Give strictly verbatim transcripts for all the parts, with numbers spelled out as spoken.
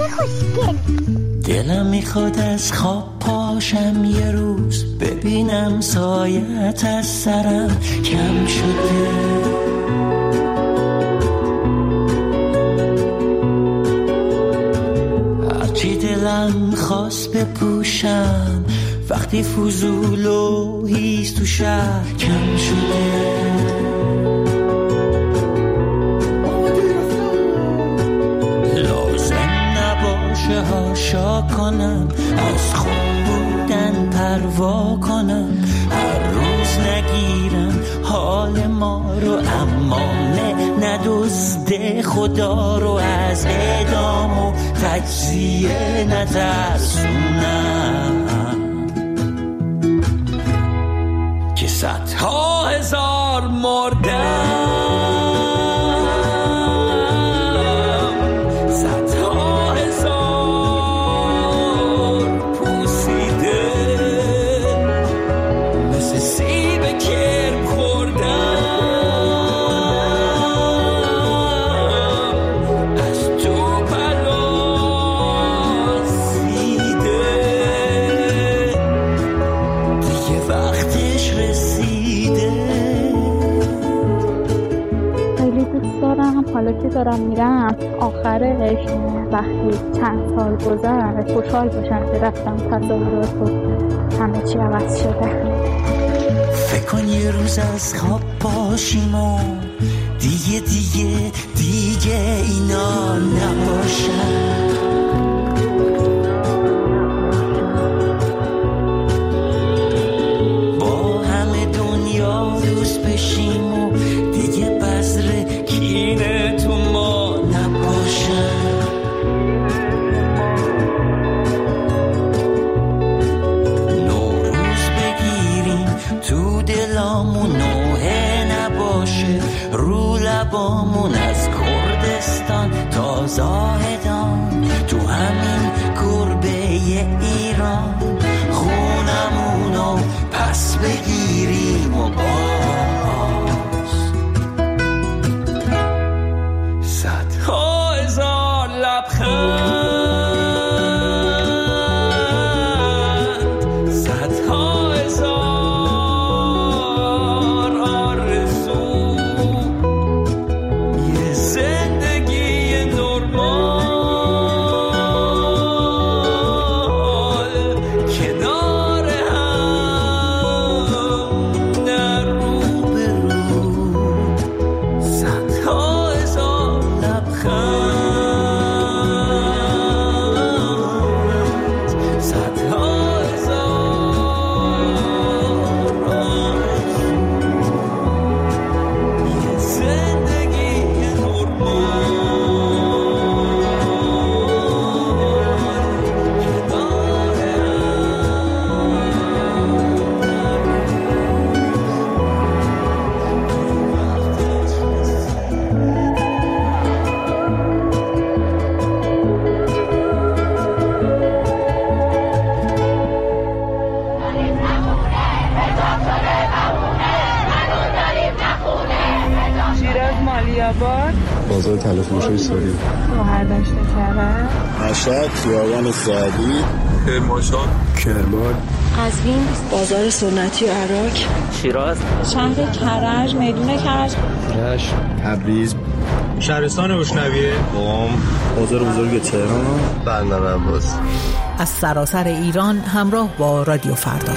خوشگل. دلم میخواد از خواب پاشم یه روز، ببینم سایت از سرم کم شده. هرچی دلم خواست بپوشم، وقتی فضول و هیز تو شهر کم شده. هاشا کنم، از خوب بودن پروا کنم، هر روز نگیرم حال ما رو، اما نه ندزده خدا رو، از اعدام و تجزیه نترسونم که صدها هزار مردم. حالا که دارم میرم آخرش وقتی چند سال گذشت خوشحال باشم که رفتم تصورات و همه چی عوض شده. فکر کن یه روز از خواب باشیم و دیگه دیگه دیگه اینا نباشن. با همه دنیا دوست بشیم و دیگه بذره کینه تو ما نباشن. نوروز بگیریم تو دلامون، نوحه نباشه رو لبامون، از کردستان تا زاهدان تو همین گربه ایران، خونمونو پس بگیریم و باز صدها هزار لبخند، صدها هزار آرزو، یه زندگی نرمال کنار هم در رو به رو، صدها هزار لبخند، صدها هزار آرزو، یه زندگی نرمال کنار شیراز مالیاباد بازار تلفروشی ساری، مهردشت کرد، مشهد خیابان سعدی، کرمانشاه، کرمان، قزوین بازار سنتی و عراق، شیراز، شهر کرج، میدون کرج، رشت، تبریز، شهرستان روشنویه، قم، بازار بزرگ تهران، بندر عباس. از سراسر ایران همراه با رادیو فردا.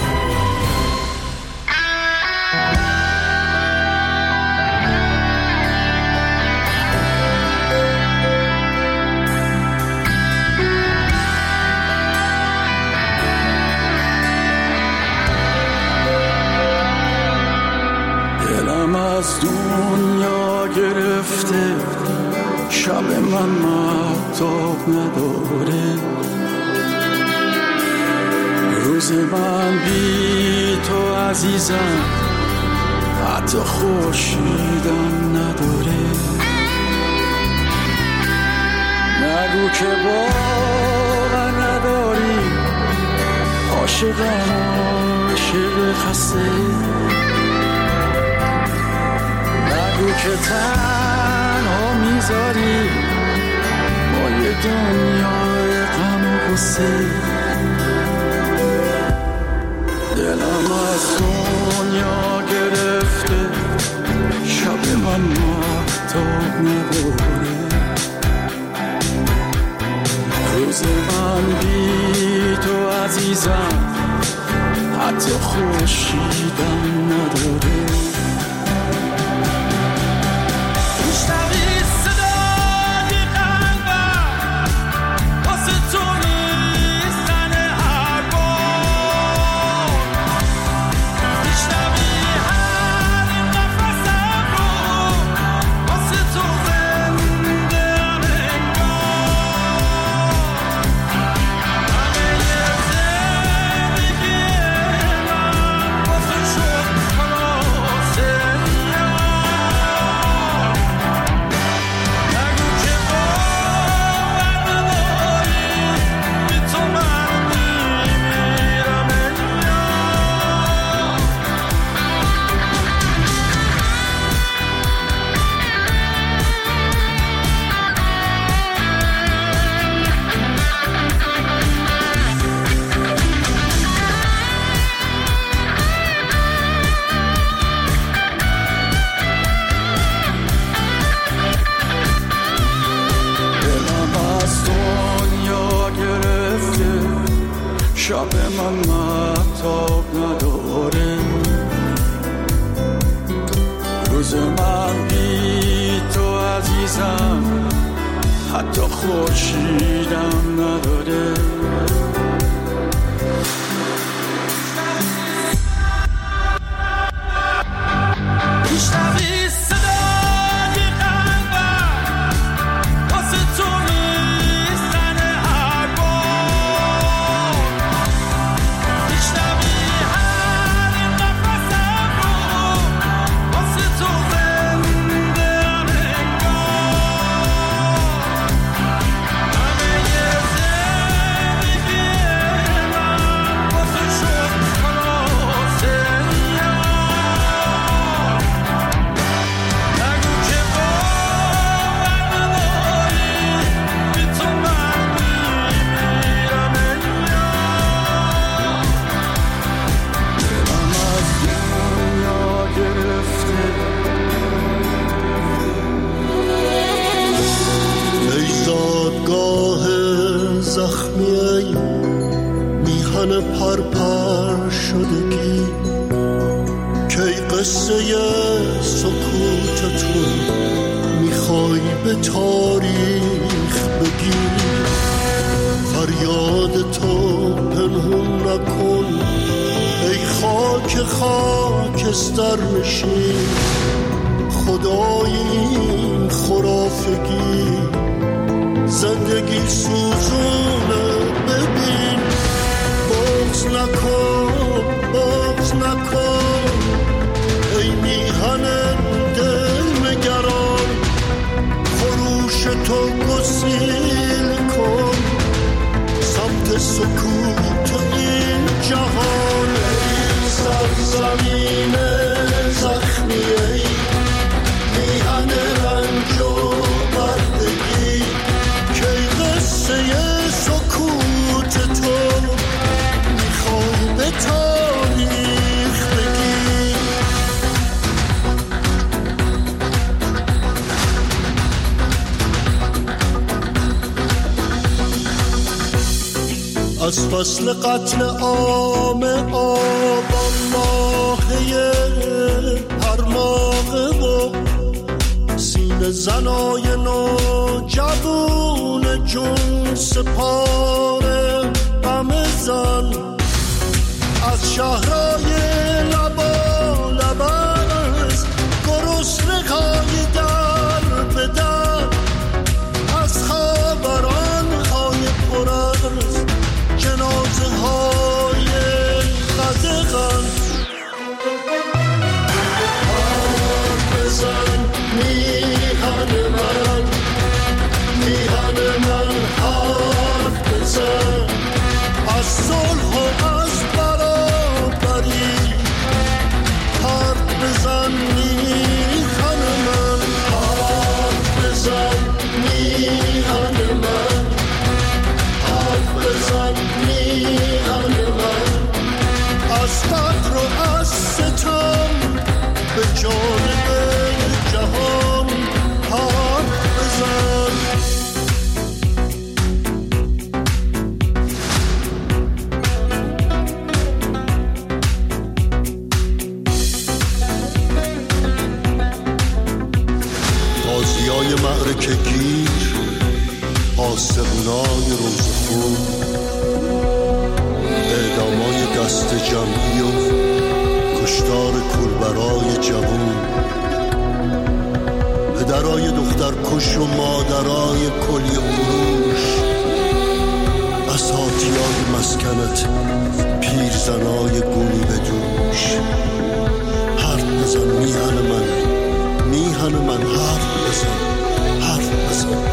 دلم از دنیا گرفته، شب من مهتاب نداره، روز من بی تو عزیزم حتی خورشیدم نداره. نگو که باور نداری، عاشقم عاشق خسته، نگو که تنها میذاری با یه دنیای غم و غصه، دلم از دنیا گرفته، شب من مهتاب نداره، روز من بی تو عزیزم حتی خورشیدم نداره. شب من مهتاب نداره، روز من بی تو عزیزم حتی خورشیدم نداره. پرپر شدگی کی قصه سکوتتون میخوای به تاریخ بگی، فریاد تو پنهون نکن ای خاک خاکستر نشین، خدای این خرافگی زندگی سوزونه ببین، بغض نکن بغض نکن ای میهن دل نگران، خروش تو گسیل کن سمت سکوت این جهان. ای سرزمین زخمی ای میهن رنج و بردگی، کی قصه سکوت تو میخوای به تاریخ بگی. از فصل قتل عام آبان ماهی پرماغه و سینه زنای نوجوان جون سپاره همه زن، از شهرهای لبا لبرز گرسنه های در به در، از خبران های پرز جنازه های قدغن. حرف بزن میهن من میهن من، حرف بزن از صلح و از برابری، جانب جهان حرف بزن. غازیای معرکه گیر، آسمونای روزخون، اعدامای دست جمعی و کشتار کولبرای جوون، پدرای دختر کش و مادرای کلی فروش، اساتیای مسکنت پیرزنای گونی به دوش. حرف بزن میهن من، میهن من، حرف بزن، حرف بزن.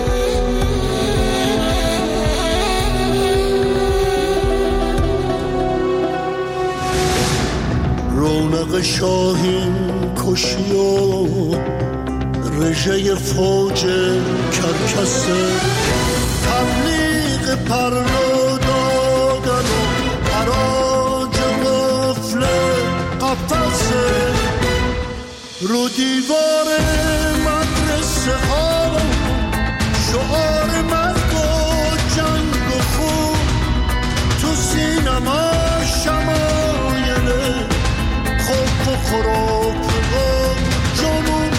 رونق شاهین کشی و رژه فوج کرکسه، تبلیغ پرنو دادن و حراج غفل قفصه. رو دیوار مدرسه ها شعار مرگ و جنگ و خون، تو سینما شمایل خوب و خراب و جنون.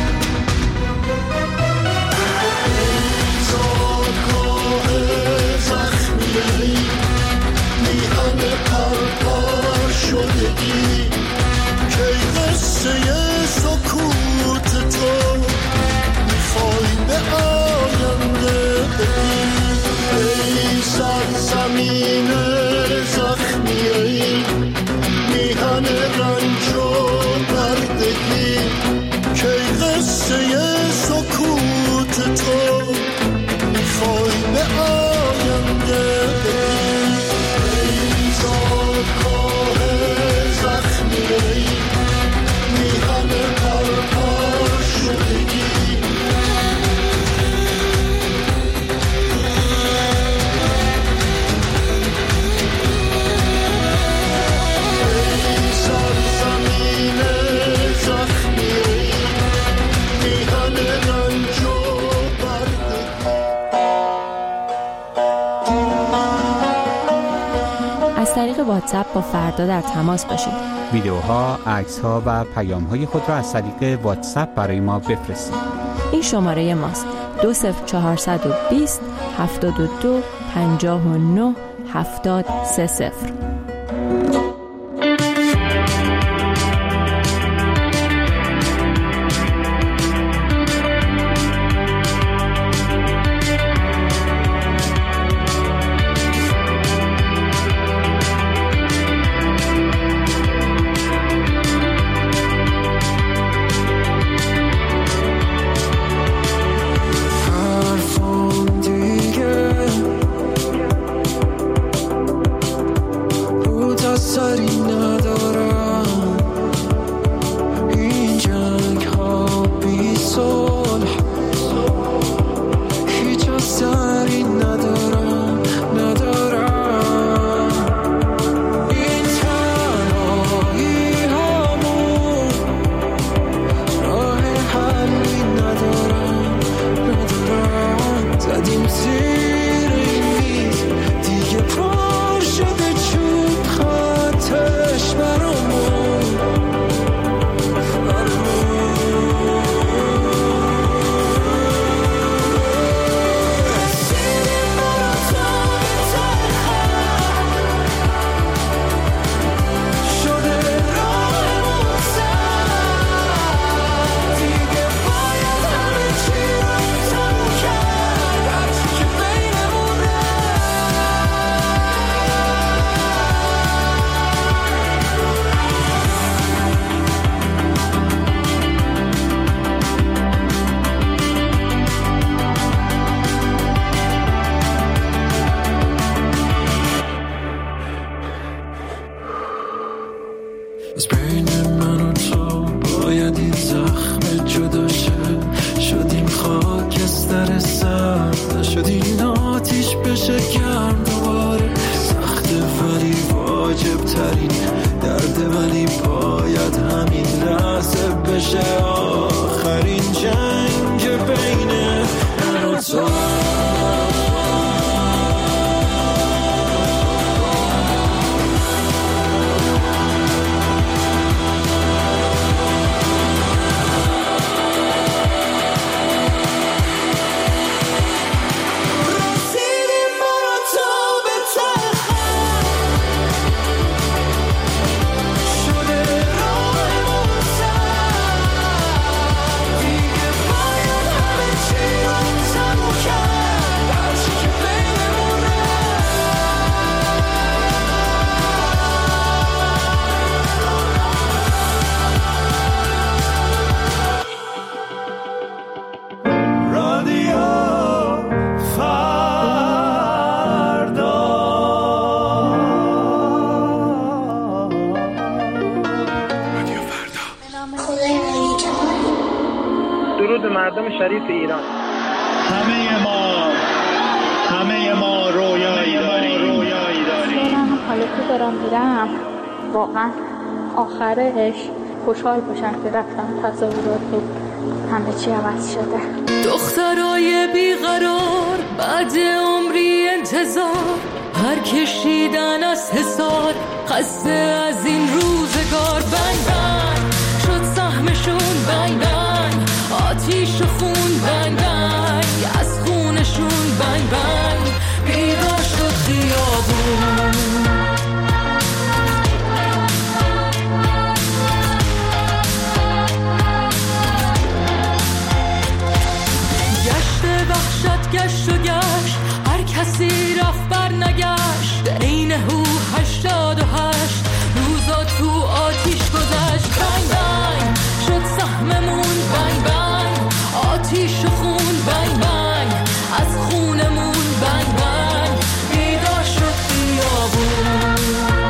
زادگاه زخمی میهن پرپر شدگی، کی قصه سکوت تو میخوای به آینده بگی. ای سرزمین زخمی، ای میهن رنج و بردگی، کی قصه سکوت تو میخوای به آینده بگی. ای زادگاه زخمی، ای میهن پرپر شدگی. از طریق واتساپ با فردا در تماس باشید. ویدیوها، عکس‌ها و پیام‌های خود را از طریق واتساپ برای ما بفرستید. این شماره ماست: دو صفر چهارصد و بیست هفتاد و دو پنجاه و نه هفتاد سه صفر. مردم شریف ایران. همه ما همه ما رویایی داریم رویایی داریم. حالا که دارم میرم واقعا آخرش خوشحال باشم که رفتم تصاورات و همه چی عوض شده. دخترای بیقرار بعد عمری انتظار، هر کشیدن از حسار خسته از این روزگار. بنگ بنگ شد سهمشون، بنگ بنگ آتیش و خون، بنگ بنگ از خونشون، بنگ بنگ بیدار شد خیابون. وحشت گشت و گشت، هر کسی رفت بر نگشت. عین هو هشتاد و هشت روزا تو آتیش گذشت. بنگ بنگ شد سهممون، بنگ بنگ آتیش و خون، بنگ بنگ از خونمون، بنگ بنگ بیدار شد خیابون.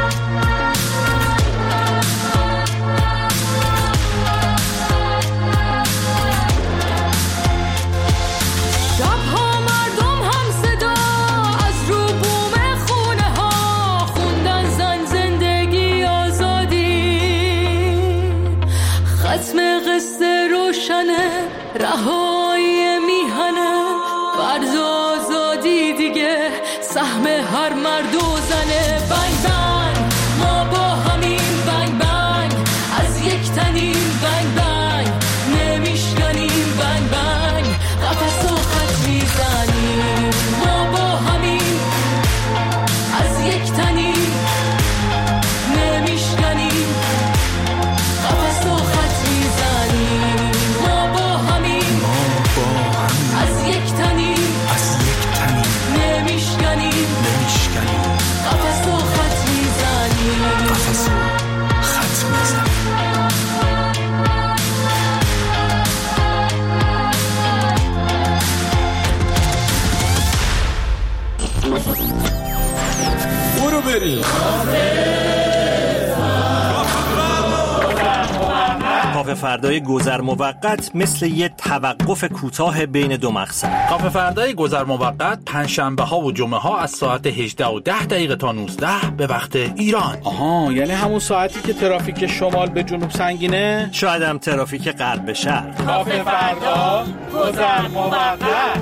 رهایی میهنه فرض آزادی دیگه سهم هر مرد و زنه. بنگ بنگ ما با همین، بنگ بنگ از یک تنیم، بنگ بنگ نمیشکنیم، بنگ بنگ قفس و خط میزنیم. ما با همین از یک تنیم نمیشکنیم، قفس و خط میزنیم. از یک تنیم از یک تنیم نمیشکنیم نمیشکنیم قفس و خط میزنیم قفس و خط میزنیم. برو بریم. کافه فردای گذر موقت مثل یه توقف کوتاه بین دو مقصد. کافه فردای گذر موقت پنجشنبه ها و جمعه ها از ساعت هجده و ده دقیقه تا نوزده به وقت ایران. آها، یعنی همون ساعتی که ترافیک شمال به جنوب سنگینه، شاید هم ترافیک غرب به شرق. کافه فردا گذر موقت.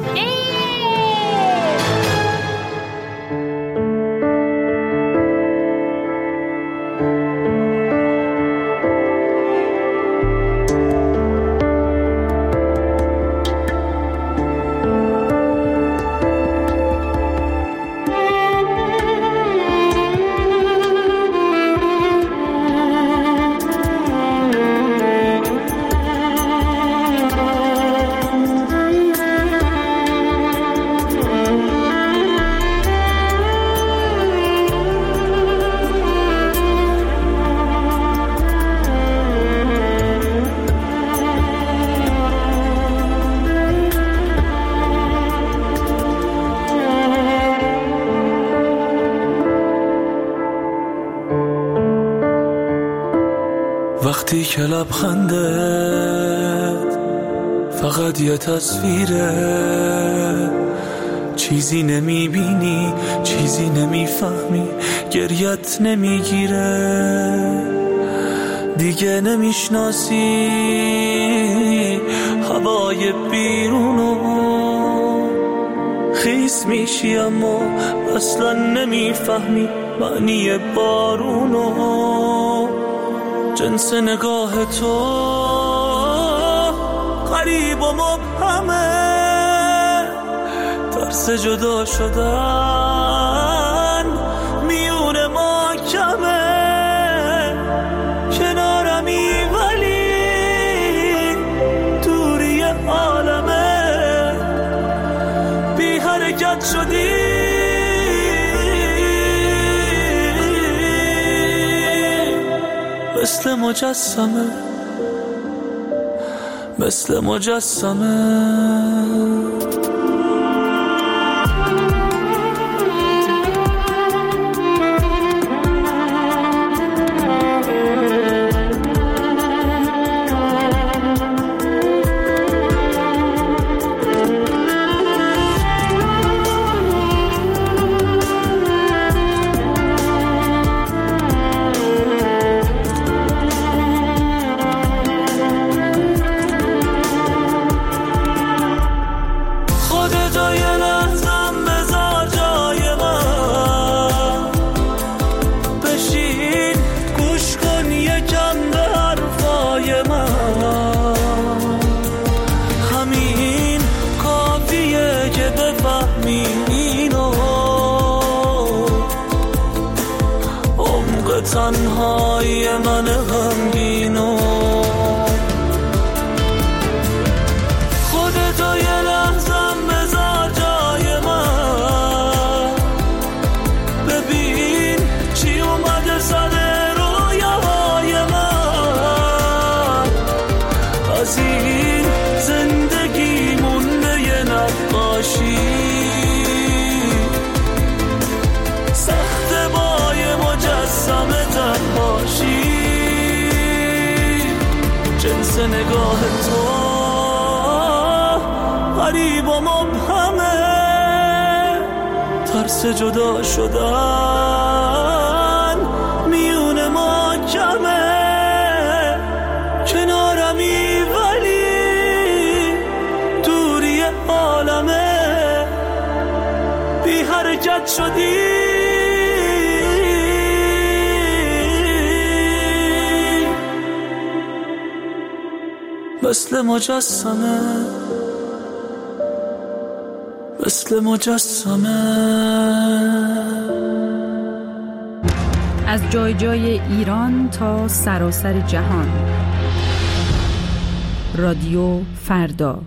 وقتی که لبخندت فقط یه تصویره، چیزی نمیبینی چیزی نمیفهمی، گریت نمیگیره، دیگه نمیشناسی هوای بیرونو، خیس میشی اما اصلا نمیفهمی معنی بارونو، جنس نگاه تو غریب و مبهمه، ترس جدا شدن میون ما کمه، کنارمی ولی دوری عالمه، بی حرکت شدی مثل مجسمه، مثل مجسمه. تنهایی من غمگینو خودتو یه لحظم بذار جای من ببین چی اومده سر رویاهای من از این زندگی مونده یه نقاشی سخت با یه مجسم تنهاشی جنس نگاه تو غریب و مبهمه ترس جدا شدن میون ما کمه کنارمی ولی دوری عالمه بی حرکت شدی مثل مجسمه مثل مجسمه. از جای جای ایران تا سراسر جهان، رادیو فردا.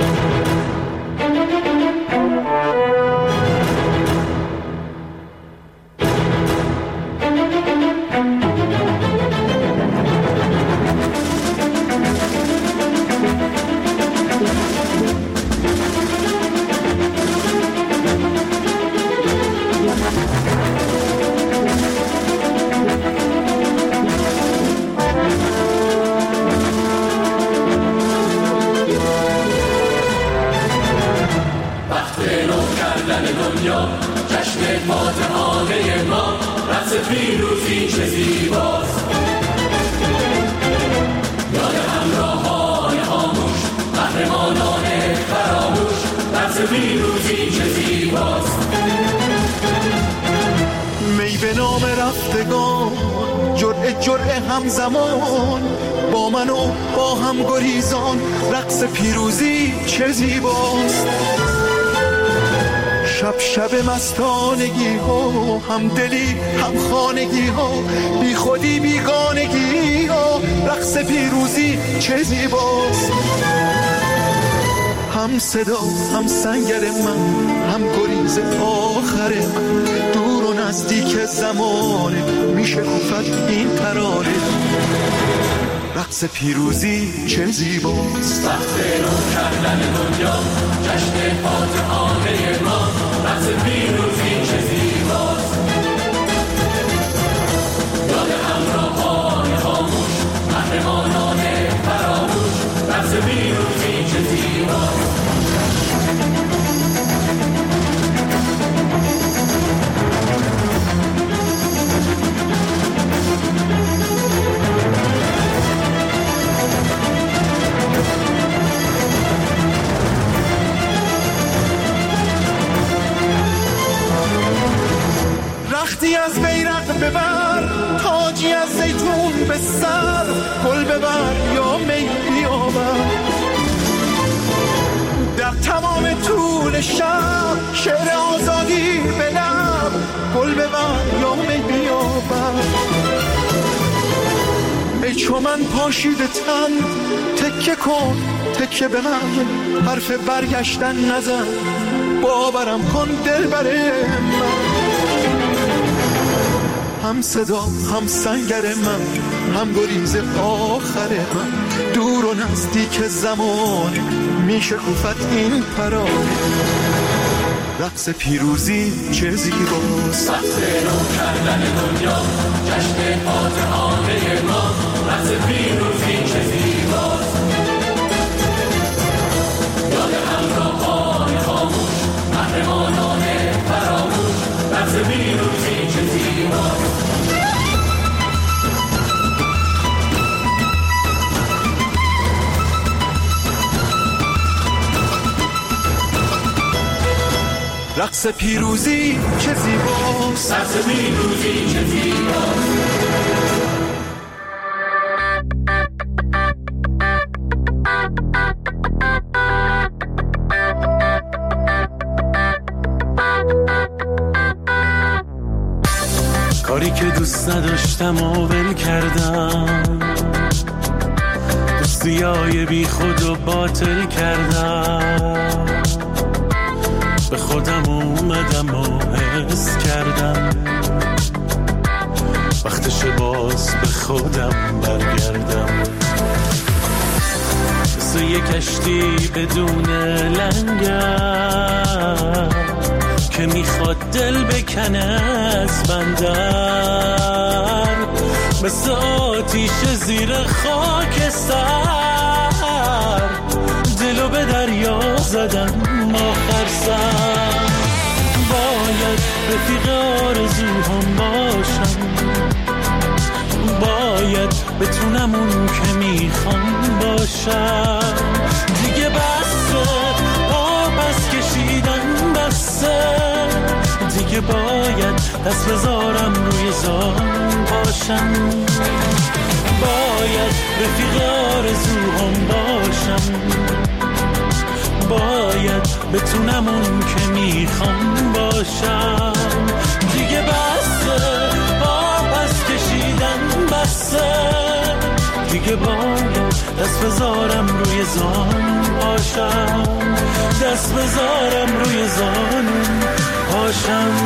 می به نام رفتگان جرعه جرعه همزمان با من و با هم گریزان رقص پیروزی چه زیباست. شب شب مستانگی ها هم دلی هم خانگی ها بی خودی بیگانگی ها رقص پیروزی چه زیباست. هم صدا هم سنگر من هم گریز آخر من دور و نزدیک زمانه میشه گفت این ترانه رقص پیروزی چه زیباست. وقت رو کردن دنیا جشن فاتحانه ما رقص پیروزی چه زیباست. یاد همراهان خاموش قهرمانان فراموش رقص پیروزی چه زیباست. رختی از بیرق ببر تاجی از زیتون به سر گل ببر یا می بیاور در تمام طول شب شعر آزادی به لب گل ببر یا می بیاور. ای چو من پاشیده تن تکه کن تکه به من حرف برگشتن نزن باورم کن دلبر من. هم صدا هم سنگر من هم گریز آخر من دور و نزدیک زمانه میشه گفت این پرانه رقص پیروزی چه زیباست. وقت نو کردن دنیا جشن فاتحانه ما رقص پیروزی چه زیباست. یاد همراهان خاموش قهرمانان فراموش رقص پیروزی چه زیباست. رقص پیروزی چه زیباست. رقص پیروزی چه زیباست. کاری که دوست نداشتم و ول کردم، دوستیای بی خود و باطل کردم، به خودم اومدم و حس کردم وقتش باز به خودم برگردم. مثل یه کشتی بدون لنگر که میخواد دل بکنه از بندر، مثل آتیش زیر خاکستر دلو به دریا زدم آخر سر. باید رفیق آرزوهام باشم، باید بتونم اون که میخوام باشم. دیگه بسه پا پس کشیدن بسه، دیگه باید دست بذارم روی زان باشم. باید رفیق آرزوهام باشم، باید بتونم اون که میخوام باشم. دیگه بسه پا پس کشیدن بسه، دیگه باید دست بذارم روی زان باشم، دست بذارم روی زان باشم.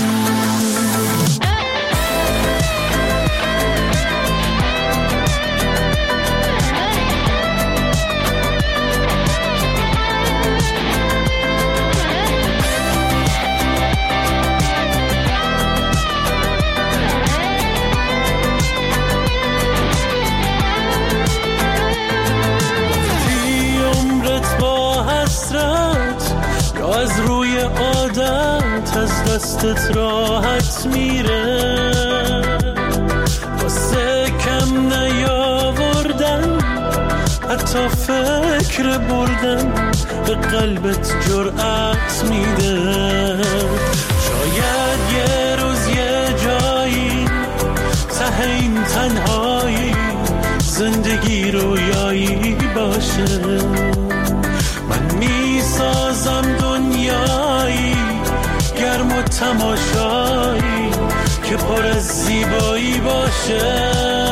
از روی عادت از دستت راحت میره، واسه کم نیاوردن حتی فکر بردن به قلبت جرأت میده. شاید یه روز یه جایی ته این تنهایی زندگی رویایی باشه، من میسازم دنیایی گرم و تماشایی که پر از زیبایی باشه.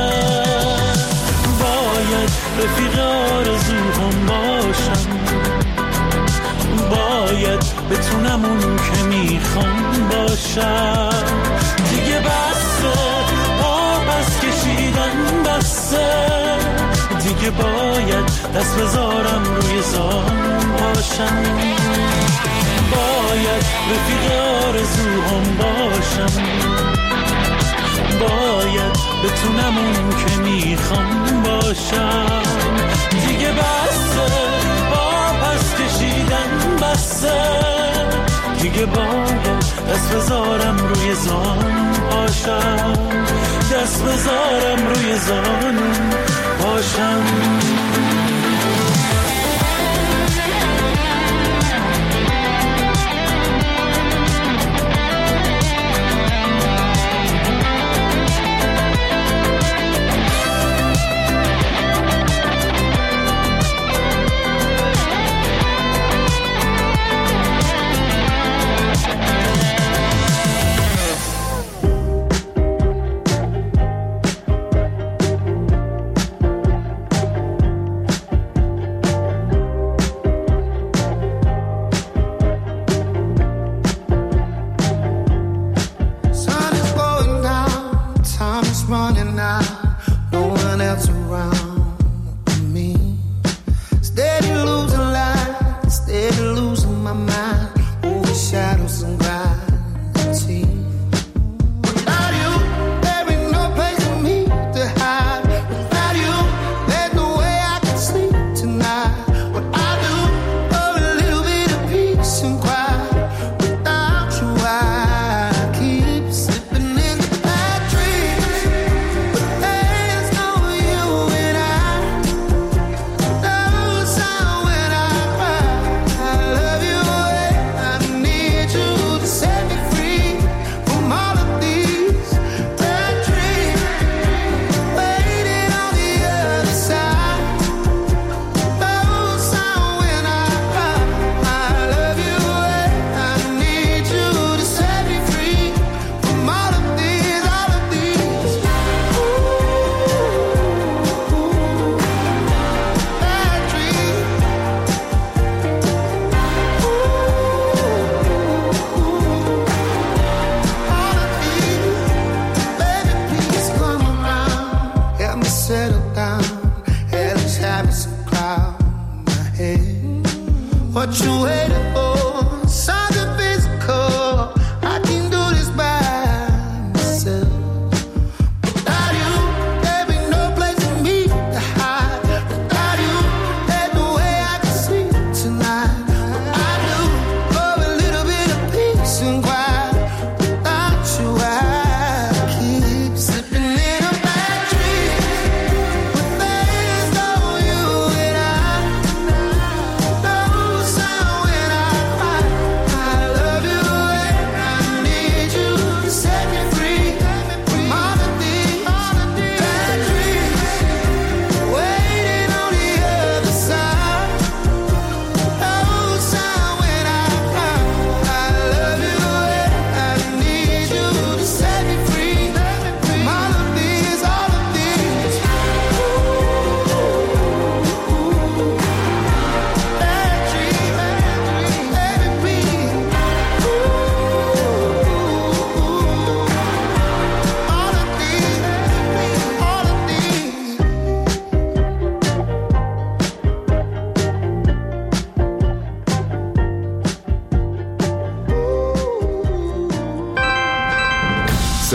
باید رفیق آرزوهام باشم، باید بتونم اون که میخوام باشم. دیگه بسه پا پس کشیدن بسه، دیگه باید دست بذارم روی زان باشم. باید رفیق آرزوهام باشم، باید بتونم اون که میخوام باشم. دیگه بسه با پس کشیدن بسه، دیگه باید دست بذارم روی زان باشم، دست بذارم روی زان باشم.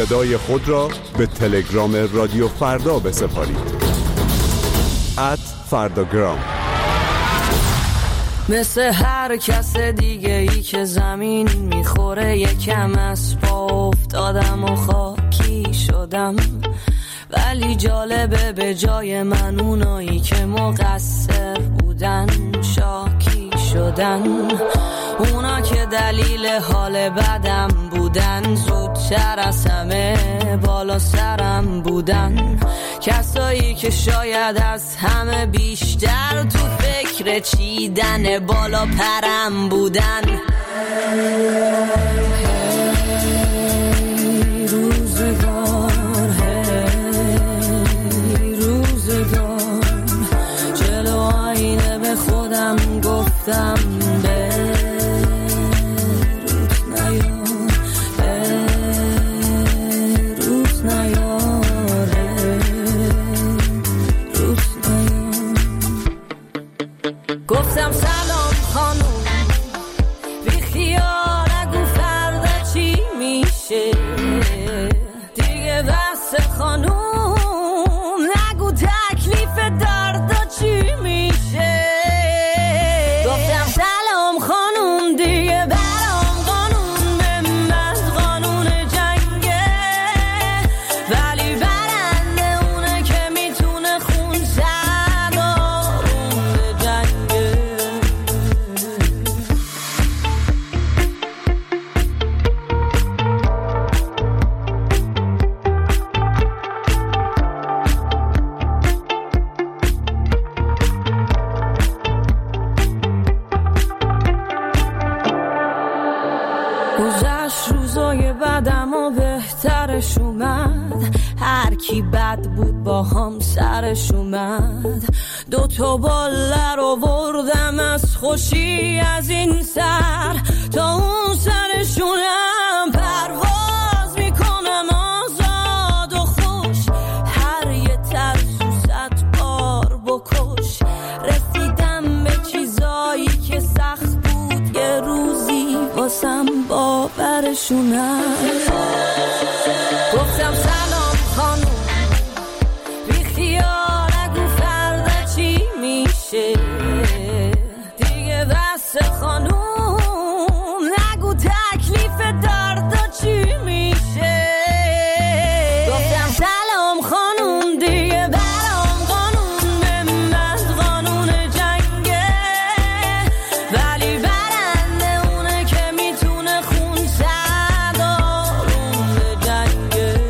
صدای خود را به تلگرام رادیو فردا بسپارید. ات فرداگرام. مثل هر کس دیگه ای که زمین میخوره یکم از پا افتادم و خاکی شدم، ولی جالبه به جای من اونایی که مقصر بودن شاکی شدن. اونا که دلیل حال بدم بودن زودتر از همه بالا سرم بودن. کسایی که شاید از همه بیشتر تو فکر چیدن بالا پرم بودن. هی روزگار، هی روزگار، جلو آینه به خودم گفتم به گفتم سلام خانوم، بی خیال نگو فردا چی میشه دیگه، بس خانوم نگو تکلیف دردا چی میشه. گفتم سلام خانوم، دیگه برام قانون به من قانون جنگه، ولی برنده اونه که میتونه خون زد آروم به جنگه. گذشت روزای بعدم و بهترش اومد، هر کی بد بود با هم سرش اومد. دو تا بالر آوردم از خوشی از این سر تا اون سرشونم، پرواز میکنم آزاد و خوش، هر یه ترسو صد بار بکش. رسیدم به چیزایی که سخت بود یه روزی واسم باورشونم. گفتم سلام خانوم، بی خیال نگو فردا چی میشه دیگه، بس خانوم نگو تکلیف دردا چی میشه. گفتم سلام خانوم، دیگه برام قانون به من قانون جنگه، ولی برنده اونه که میتونه خون زد آروم به جنگه.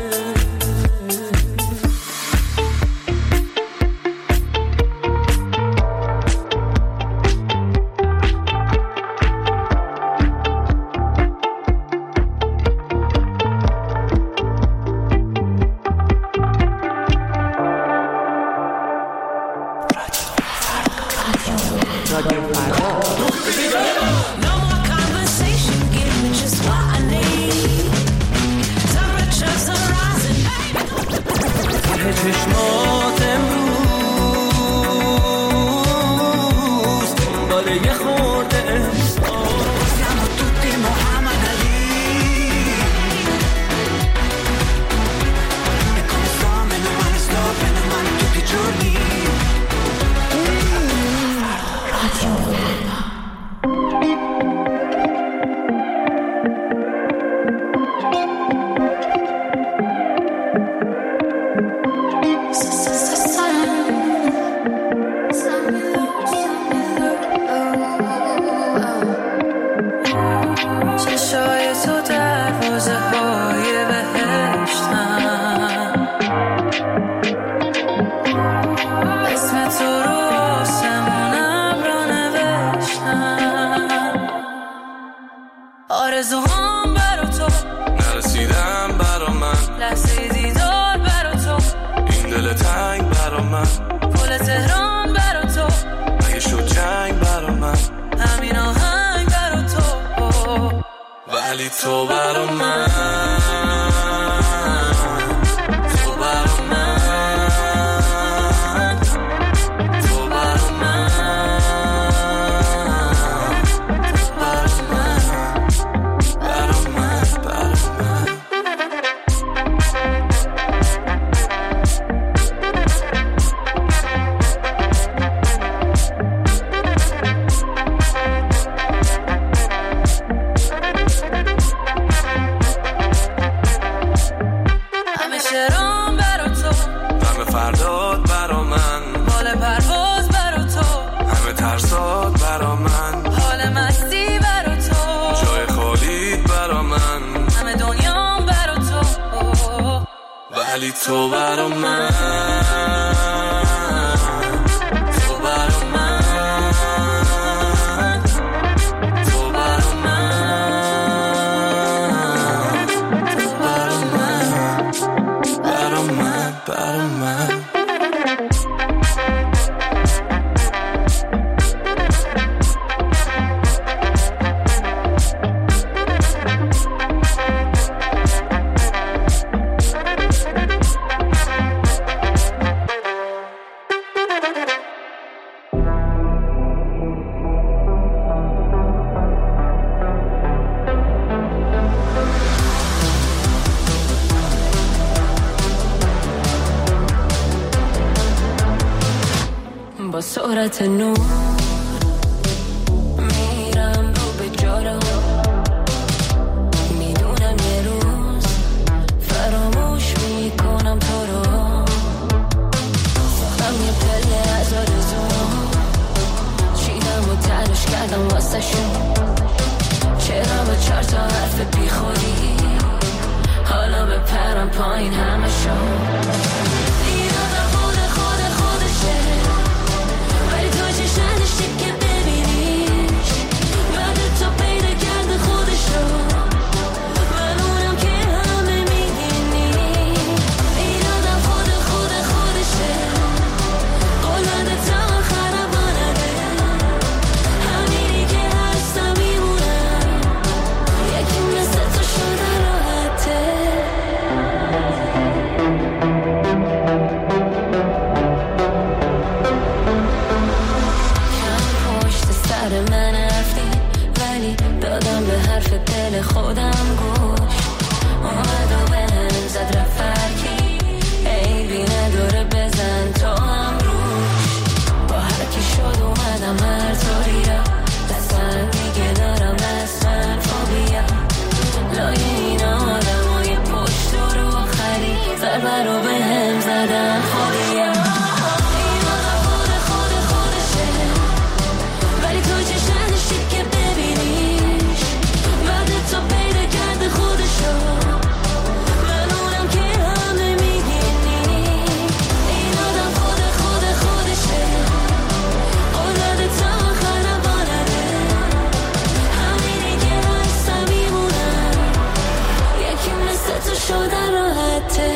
چشمات امروز دنباله یه خورده احساس، siamo tutti Muhammad Ali e come sto meno male sto bene male tutti i giorni. آرزوهام برا تو نرسیدم برا من، لحظه دیدار برا تو، این دل تنگ برا من، پل تهران برا تو، اگه شد جنگ برا من، همین آهنگ برا تو، ولی تو برا من، تو برا من، تو برا من، برا من، برا من، برا من. تهران برا تو، غم فرداد برا من، بال پرواز برا تو، همه ترسات برا من، حال مستی برا تو، جای خالیت برا من، همه دنیا برا تو، ولی تو برا من، تو برا من، تو برا من، تو برا من، برا من، برا من. با سرعت نور میرم رو به جارم، میدونم یه روز فراموش میکنم تو رو، من یه پله از آرزوم چیدم و تلاش کردم واسه شون، چرا با چهار تا حرف بی خودی حالا به پرم پایین همه شون، نداشتی که ببینیش بعد تو پیدا کرده خودش رو، من اونم که همه میگینی این آدم خود خود خودشه، قلده تا آخر بانده، همینی که هستم میمونم، یکی مثل تو شده راحته. من رفتی ولی دادم به حرف دل خودم گوش، اومد و به هم زد رفت فرکی، عیبی نداره بزن تو هم روش، با هر کی شد اومدم هر طوری را دستم دیگه دارم دستم فوبیا، لای این آدم های پشت رو آخری ضربه رو به هم زدن خودیا، که ببینیش بعد تو پیدا کرده خودشو، من اونم که همه میگینی این آدم خود خود خودشه، قلده تا آخر بانده، همینی که هستم میمونم، یکی مثل تو شده راحته.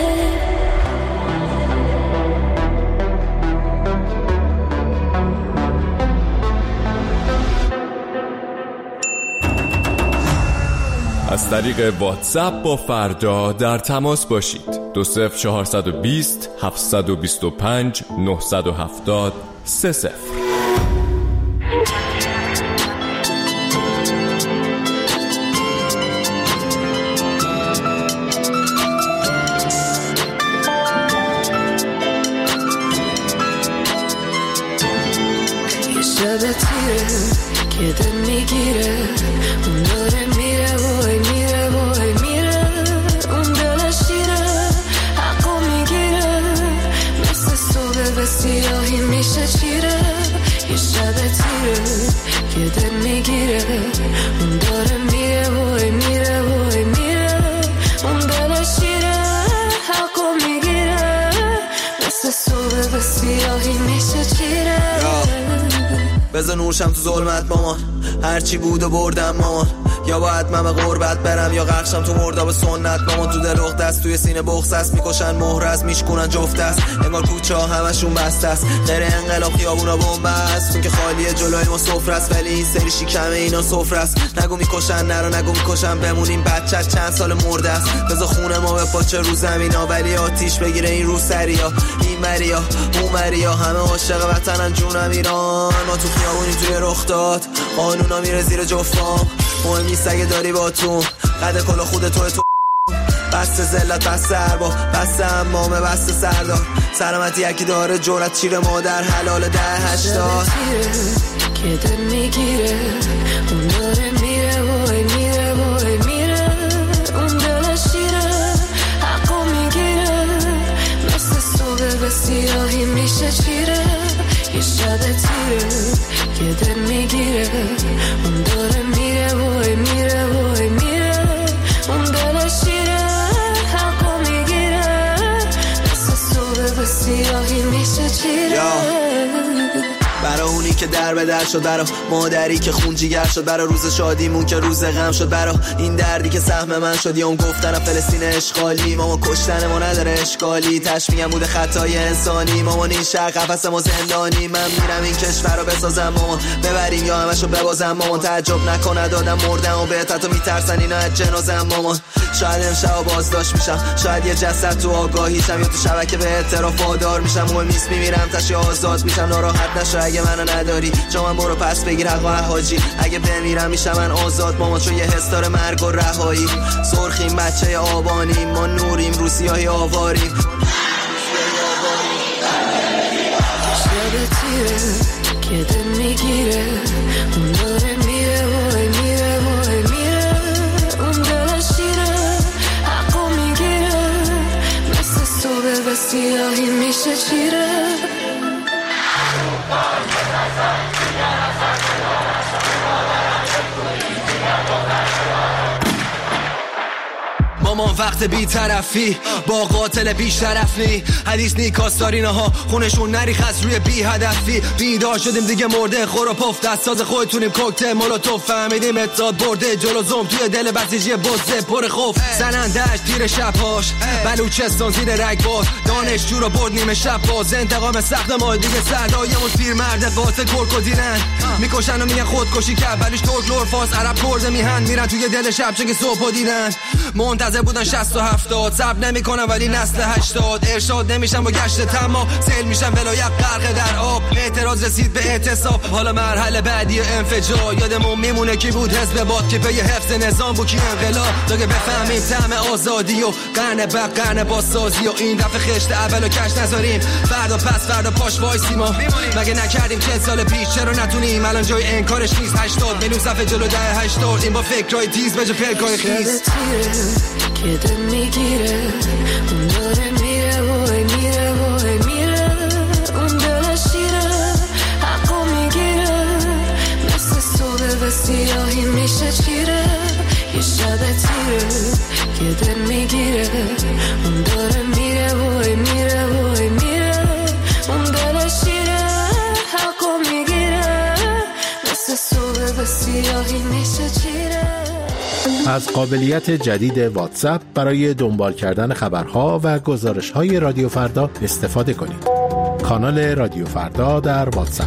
از طریق واتساپ با فردا در تماس باشید. دو صفر چهارصد و بیست هفتصد و بیست و پنج نهصد و هفتاد سه صفر. یه شب تیره که دل میگیره، اون داره میره وای میره وای میره، اون دلش شیره حقو میگیره، مثل صبح به سیاهی میشه چیره، یه شب تیره که دل میگیره، اون داره میره وای میره وای میره، اون دلش شیره حقو میگیره، مثل صبح به سیاهی میشه چیره. بزن نورشم تو ظلمت مامان، هرچی بود و بردم مامان، یا باید من به غربت برم یا غرقشم تو مرداب سنت مامان، تو دل اخت است توی سینه بغض است، میکشن مهر است میشکنن جفت است، انگار کوچه ها همشون بسته است، غیر انقلاب خیابونا بمب است، اون که خالیه جلوی ما سفره است، ولی این سری شکم اینا سفره است، نگو میکشن نرو نگو میکشن بمونیم، بچت چند سال مرده است، بذار خونه ما به پاچه رو زمینا، ولی آتیش بگیره این رو سریا، این مریا اون مریا، همه عاشق وطنن جونم ایران، ما تو خیابونی توی رخ داد، قانونا میره زیر جفام، مهم نیست اگه داری با تو قد کلا خود توی تو، بسته زلت بسته اربا بسته امامه بسته سردار، سلامتی یکی داره جورت چیره مادر حلال ده هشتاد، که دل میگیره اون داره میره وای میره وای میره، اون دلش شیره حقو میگیره، سیاهی میشه چیره، یه شب تیره که دل میگیره، اون داره میره وای میره وای میره، اون دل شیره حقو میگیره، مثل صبح به سیاهی میشه چیره. برا اونی که در به در شد، برا مادری که خون جیگر شد، برا روز شادیمون که روز غم شد، برا این دردی که سهم من شد، یا اون گفتن فلسطین اشغالی، ماما کشتن ما نداره اشکالی، تش میگم بوده خطای انسانی، مامان این شهر قفس ما زندانی، من میرم این کشور رو بسازم مامان، ببریم یا همشو ببازم مامان، تعجب نکنه دادم مردم و بهت حتی میترسن اینا از جنازم مامان، شاید امشب بازداشت میشم، شاید یه جسد تو آگاهیشم، یا تو شبکه به اعتراف وادار میشم، و میس میمیرم تش آزاد میشم، ناراحت نشو اگه منو نداری، جا من برو پس بگیر حق و حاجی، اگه بمیرم میشم من آزاد مامان، چون یه حس داره مرگ و رهایی، سرخیم بچه آبانیم، ما نوریم رو سیاهی آواریم، شب تیره که دل میگیره، اون داره میره وای میره وای میره، اون دل شیره حقو میگیره، مثل صبح به سیاهی میشه چیره. مامان وقت بی طرفی با قاتل بی شرفی، حدیث نیکاستارینه ها خونشون نریخ از روی بی هدفی، بیدار شدیم دیگه مرده خور و پف، دست ساز خودتونیم کوکتل مولوتوف، فهمیدیم اتحاد برده جلو زوم، توی دل بسیجی بزه پر خوف، زنندهش تیر شبهاش، بلوچستان زیر رگبار، دانشجو رو برد نیمه شب باز، انتقام سخت ما دیگه سردایمون پیر مرد قاتل کرک و دیرن، میکشن و میگن خودکشی کرد، ولیش ترک لور فاس عرب کرده میهن، میرن توی دل شب چه که صبح دیدن، منتظر بودن شصت و هفتاد، صبر نمیکنن ولی نسل هشتاد، ارشاد نمیشن با گشت تمام، سیل میشن ولایت غرق در آب، اعتراض رسید به اعتصاب، حالا مرحله بعدی انفجار، یادمون میمونه کی بود حزب باد که پی حفظ نظام بود، کی انقلاب تا که بفهمیم طعم آزادی و قرن بعد قرن بازسازی، و این دفعه خشت اولو کش نذاریم، فردا پس فردا پاش وایسیم، مگه نکردیم چند سال پیش، چرا نتونیم الان جای انکارش نیست، هشتاد میلیون صفحه جلو ده هشتاد، این با فکرای تیز به جا پلکای خیز که دل میگیره، اون داره میره وای میره وای میره، اون دل شیره حقو میگیره، مثل صبح به سیاهی میشه چیره، یه شب تیره که دل میگیره، اون داره میره وای میره وای میره، اون دل شیره حقو میگیره، مثل صبح به سیاهی میشه چیره. از قابلیت جدید واتساپ برای دنبال کردن خبرها و گزارش‌های رادیو فردا استفاده کنید. کانال رادیو فردا در واتساپ.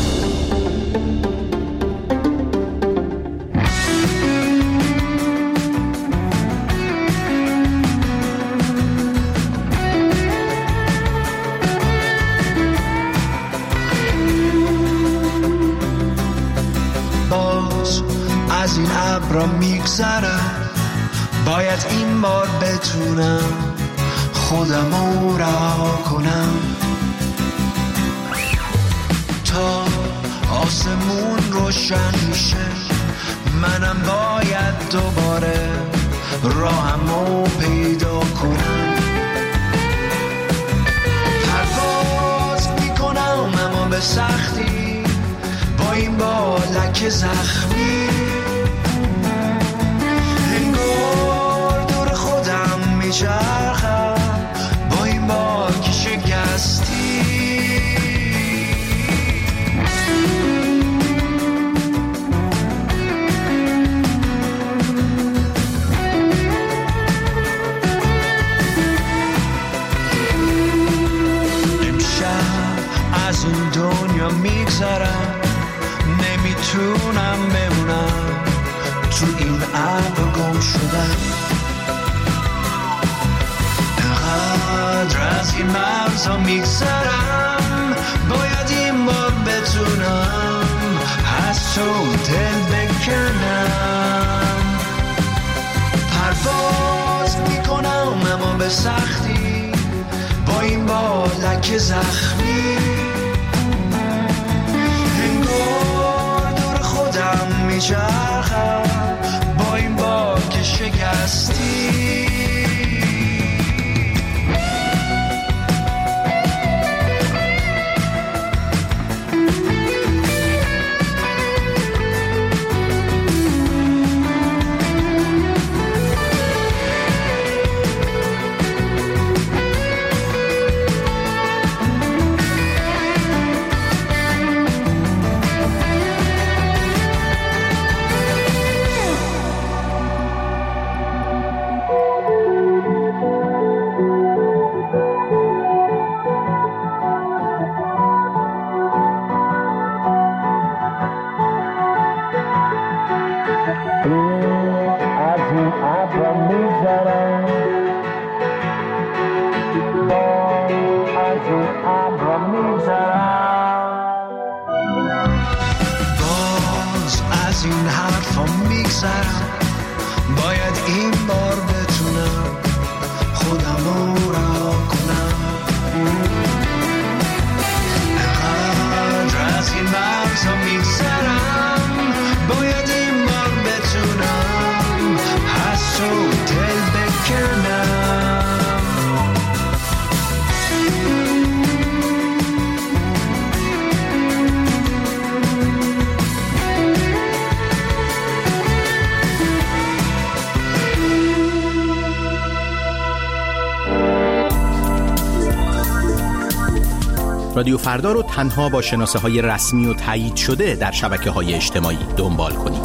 از این ابرا میگذرم، باید این بار بتونم خودمو رها کنم، تا آسمون روشن میشه منم باید دوباره راهمو پیدا کنم، پرواز میکنم اما به سختی، با این بالک زخمی انگار دور خودم میچرخم، با این باک شکستی امشب از این دنیا میگذرم، نمیتونم بمونم تو این ابر گم شدم، انقدر از این مرزا میگذرم، باید این بار بتونم از تو دل بکنم، پرواز میکنم اما به سختی، با این بالک زخمی میچرخم، با این باک شکستی از این حرفا میگذرم، باید این بار بتونم خودمو رها کنم. انقدر از این مرزا میگذرم، باید این بار بتونم از تو دل بکنم. رادیو فردا رو تنها با شناسه های رسمی و تایید شده در شبکه های اجتماعی دنبال کنید.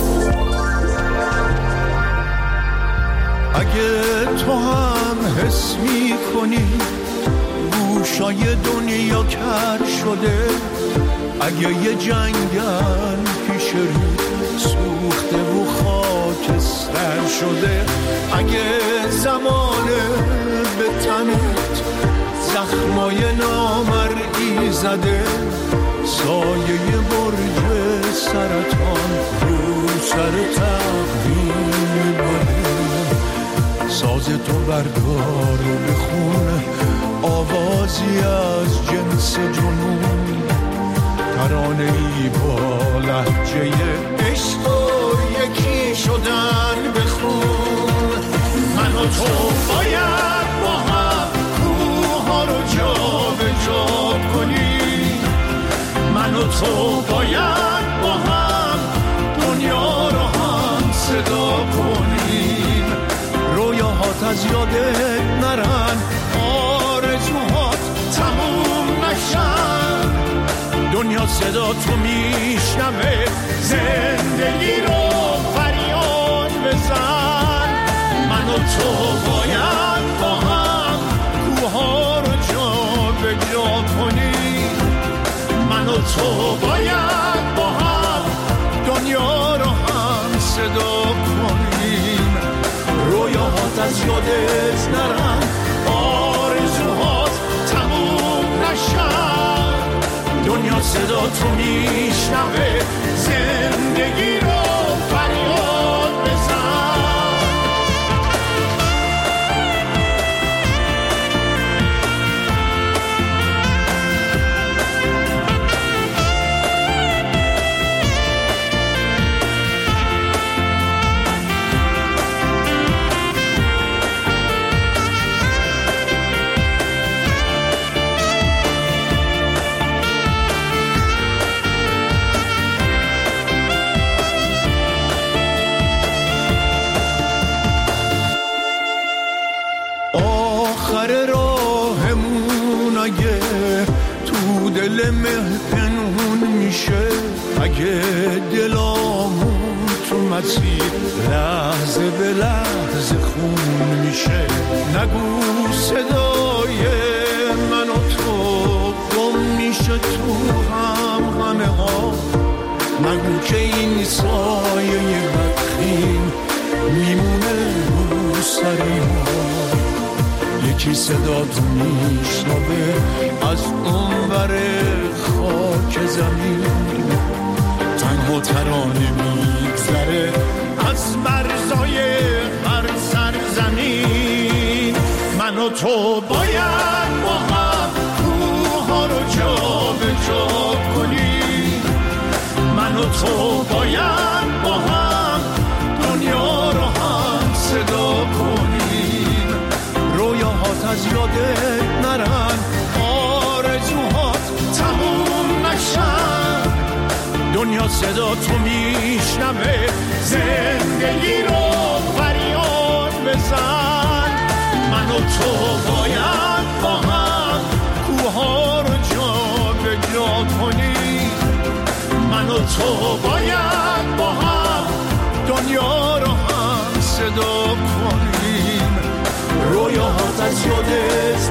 اگه تو هم حس می کنی گوشای دنیا کر شده، اگه یه جنگل پیش رو سوخته و خاکستر شده، اگه زمانه به تنت زخمای نامرئی زده، سایه برج سرطان رو سر تقویم بره، ساز تو بردار و بخون آوازی از جنس جنون، ترانه‌ای با لهجه عشق و یکی شدن بخون. من و تو باید با هم کوها رو جا به جا کنیم، من و تو باید با هم دنیا رو هم صدا کنیم. رویاهات از یادت نرن، آرزوهات تموم نشن، دنیا صدا تو میشنوه، زندگی رو فریاد بزن. من و تو باید با هم کوها رو جا به جا کنیم، من و تو باید با هم دنیا رو هم صدا کنیم. رویاهات از یادت نرن، آرزوهات تموم نشن، دنیا صدا تو میشنوه، زندگی رو فریاد بزن. آخر راهمون اگه تو دل مه پنهون میشه، اگه دلامون تو مسیر لحظه به لحظه خون میشه، نگو صدای من و تو گم میشه تو هم همه ها، نگو که این سایه بدخیم میمونه رو سر ما. یکی صدا تو میشنوه از اونور خاک زمین، تنها ترانه میگذره از مرزای هر سرزمین. من و تو باید با هم کوها رو جا به جا کنیم، من و تو باید با هم دنیا رو هم صدا کنیم. رویاهات از یادت نرن، آرزوهات تموم نشن، دنیا صدا تو میشنوه، زندگی رو فریاد بزن. من و تو باید با هم کوها رو جا به جا کنیم، من و تو باید با هم دنیا رو هم صدا کنیم. رویاهات از یادت